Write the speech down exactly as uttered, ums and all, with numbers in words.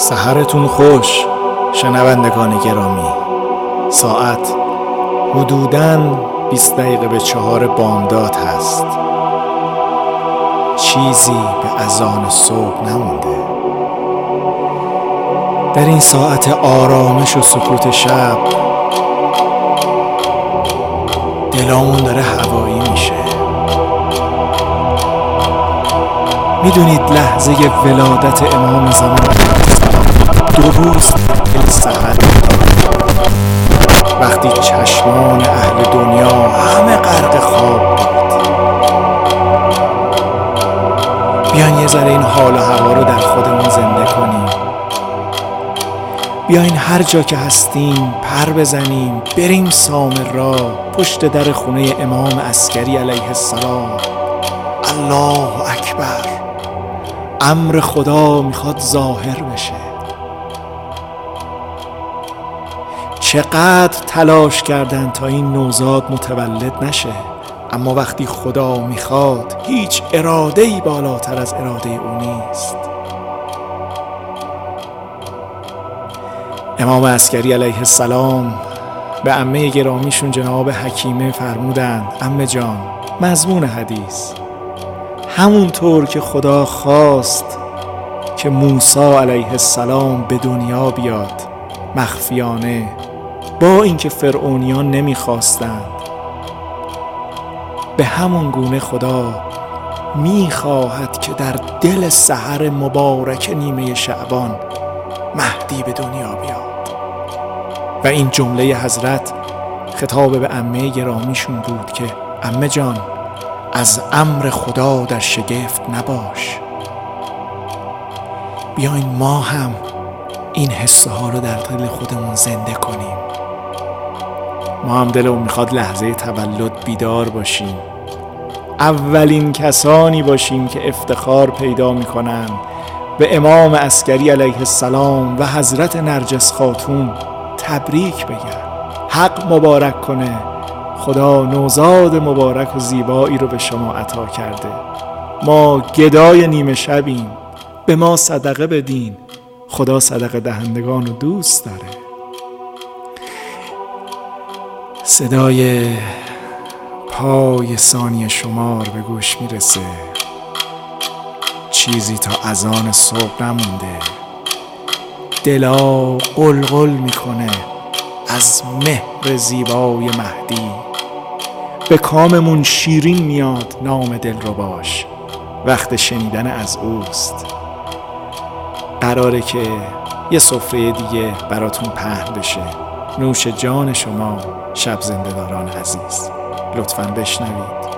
سحرتون خوش شنوندگان گرامی. ساعت حدوداً بیست دقیقه به چهار بامداد هست. چیزی به اذان صبح نمونده. در این ساعت آرامش و سکوت شب دلامون داره هوایی میشه. میدونید لحظه ولادت امام زمان دو روز قبل سحر، وقتی چشمان اهل دنیا همه غرق خواب بود. بیاین یه ذره این حال و هوا رو در خودمون زنده کنیم. بیاین هر جا که هستیم پر بزنیم، بریم سامرا پشت در خونه امام عسکری علیه السلام. الله اکبر، امر خدا میخواد ظاهر بشه. چقدر تلاش کردن تا این نوزاد متولد نشه، اما وقتی خدا میخواد هیچ اراده‌ای بالاتر از اراده او نیست. امام عسکری علیه السلام به عمه گرامیشون جناب حکیمه فرمودند: عمه جان، مضمون حدیث همونطور که خدا خواست که موسی علیه السلام به دنیا بیاد مخفیانه، با اینکه فرعونیان نمیخواستند، به همون گونه خدا میخواهد که در دل سحر مبارک نیمه شعبان مهدی به دنیا بیاد. و این جمله حضرت خطاب به عمه گرامیشون بود که عمه جان، از امر خدا در شگفت نباش. بیاین ما هم این حسه ها رو در دل خودمون زنده کنیم. ما هم دلمون میخواد لحظه تولد بیدار باشیم، اولین کسانی باشیم که افتخار پیدا میکنن به امام عسکری علیه السلام و حضرت نرجس خاتون تبریک بگن. حق مبارک کنه، خدا نوزاد مبارک و زیبایی رو به شما عطا کرده. ما گدای نیمه شبیم، به ما صدقه بدین. خدا صدقه دهندگان رو دوست داره. صدای پای ثانیه شمار به گوش میرسه. چیزی تا اذان صبح نمونده. دلا قلقل میکنه از مهر زیبای مهدی. به کاممون شیرین میاد نام دلرباش، وقت شنیدن از اوست. قراره که یه سفره دیگه براتون پهن بشه. نوش جان شما شب زنده‌داران عزیز، لطفاً بشنوید.